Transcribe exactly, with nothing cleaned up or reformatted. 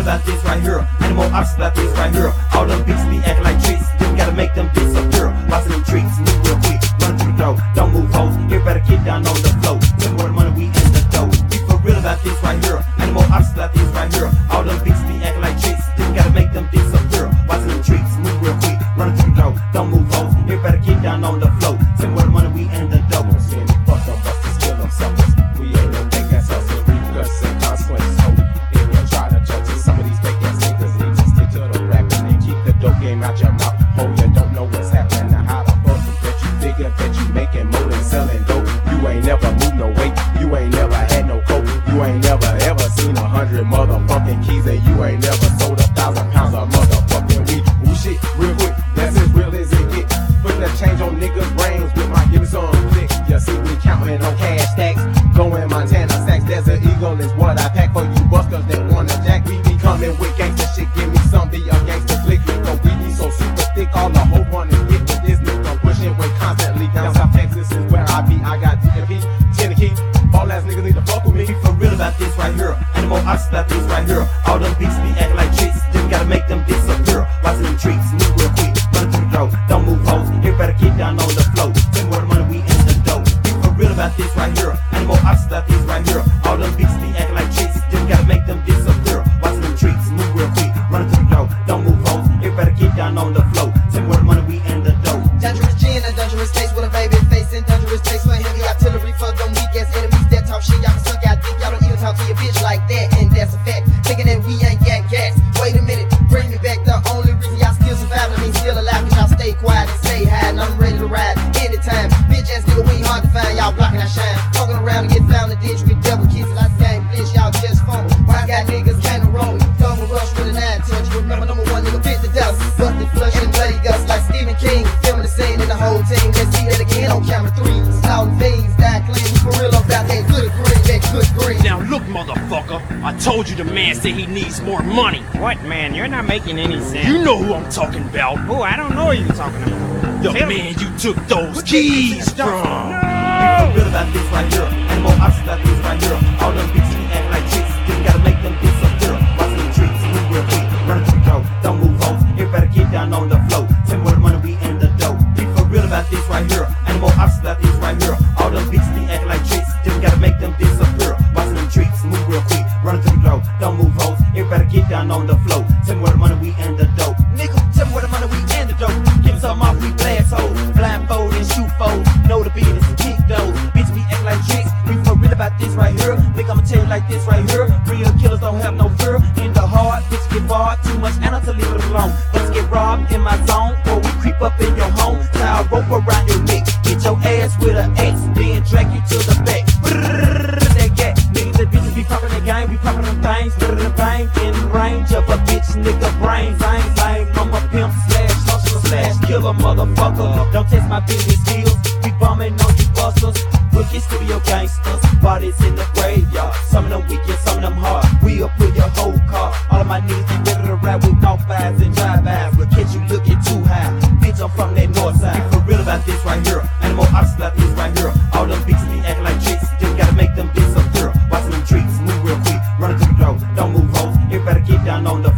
about this right here. Ain't no more options about this right here. All them bitches be acting like tricks, then we gotta make them disappear. Watching them tricks, move real quick, run through the door. Don't move hoes, everybody get down on the floor. Tell me where the money we in the dough. Be for real about this right here. Ain't no more options about this right here. All them bitches be acting like tricks, then we gotta make them disappear. Watching them tricks, move real quick, run through the door. Don't move hoes, everybody get down on the floor. Tell me where the money we in the dough. Fuck them busters, kill them suckers. We ain't no fake ass hustlers, repercussions and consequences. So if you try to judge us, some of these fake ass niggas need to stick to the rap and then keep the dope game out your mouth. Oh, you don't know what's happening now. How the fuck is that you figure that you making more than selling dope? You ain't never moved no weight, you ain't never had no coke, you ain't never ever seen a hundred motherfucking keys, and you ain't never sold a thousand pounds of motherfucking weed. Ooh shit, real quick, that's as real as it get. Putting that change on niggas' brains with my give me some click. You see we counting on cash stacks, going Montana stacks. There's an eagle is what I pack for you busters that wanna jack. We be coming with gangsta shit, give me some be a gangsta flick. No, we be so super thick, all the whole wanna get with this nigga pushing way constantly. Down South Texas is where I be. I got T N P, Tennessee, all ass niggas need to fuck with me. Be for real about this right here. Ain't no more options about this right here. All them bitches be acting like tricks, then we gotta make them disappear. Watching them tricks, move real quick, run through the door. Don't move hoes, everybody get down on the floor. Tell me where the money we in the dough. Be for real about this right here. Ain't no more options about this right here. All them bitches be acting like tricks, then we gotta make them disappear. Watching them tricks, move real quick, run through the door. Don't move hoes, everybody get down on the floor. Tell me where the money we in the dough. Dangerous gin and dangerous taste with a baby face and dangerous taste for heavy artillery for them weak ass enemies that talk shit. Y'all can suck out dick, y'all don't even talk to your bitch like that, and that's a fact. Thinking that we ain't got gas. Wait a minute, bring me back. The only reason y'all still surviving means still alive, cause y'all stay quiet and stay high, and I'm ready to ride anytime. Bitch ass nigga, we ain't hard to find, y'all blocking our shine. Talking around and get found in the ditch with devil kisses. I can't bitch, y'all just phone. When I got niggas kinda rolling, double rush with a nine touch. Remember number one nigga bit the dust, busted flush and bloody guts like Stephen King. Filming the scene and the whole team. Let's see that again on camera three. Slaughting fiends, die clean. We for real about that good green, that good green. Now look, motherfucker, I told you the man said he needs more money. What, man? You're not making any sense. You know who I'm talking about. Oh, I don't know what you're talking about. The Tell man you took those keys from. Be for real about this right here. Ain't no more options about this right here. All them bitches be acting like tricks, then we gotta make them disappear. Watching them tricks, move real quick, run through the door. Don't move hoes, everybody get down on the floor. Tell me where the money we in the dough. Be for real about this right here. Ain't no more options about this right here. All them bitches be acting like tricks, then we gotta make them disappear. Watching them tricks, move real quick, run through the door. Don't move hoes, everybody get down on the floor. Tell me where the money we in the dough. Nigga, tell me where the money we in the dough. Give me something off, we blast hoes. Blindfold and shoot foes. Know the business and kick those. Bitch, we act like tricks. We for real about this right here. Think I'ma tell you like this right here. Real killers don't have no fear. In the heart, bitch get barred. Too much and to leave it alone. Let's get robbed in my zone, or we creep up in your home. Tie a rope around your neck. Get your ass with an X, then drag you to the back. Brrrr, that gat. Niggas that bitches be popping the game, we popping them things. Put it in the bank, in range of a bitch nigga brains. I ain't lame, I'm a pimp slash hustler slash killer motherfucker. Don't test my business skills, we bumming on you busters. Wicked studio gangsters, bodies in the graveyard. Some of them weak and some of them hard. We'll pull your whole car. All of my niggas be ready to ride with golf eyes and drive-bys. We'll catch you looking too high. Bitch, I'm from that north side. Be for real about this right here. Ain't no more options about this right here. All them bitches be acting like tricks, then we gotta make them disappear. Watching them tricks, move real quick, run through the door. Don't move hoes, everybody get down on the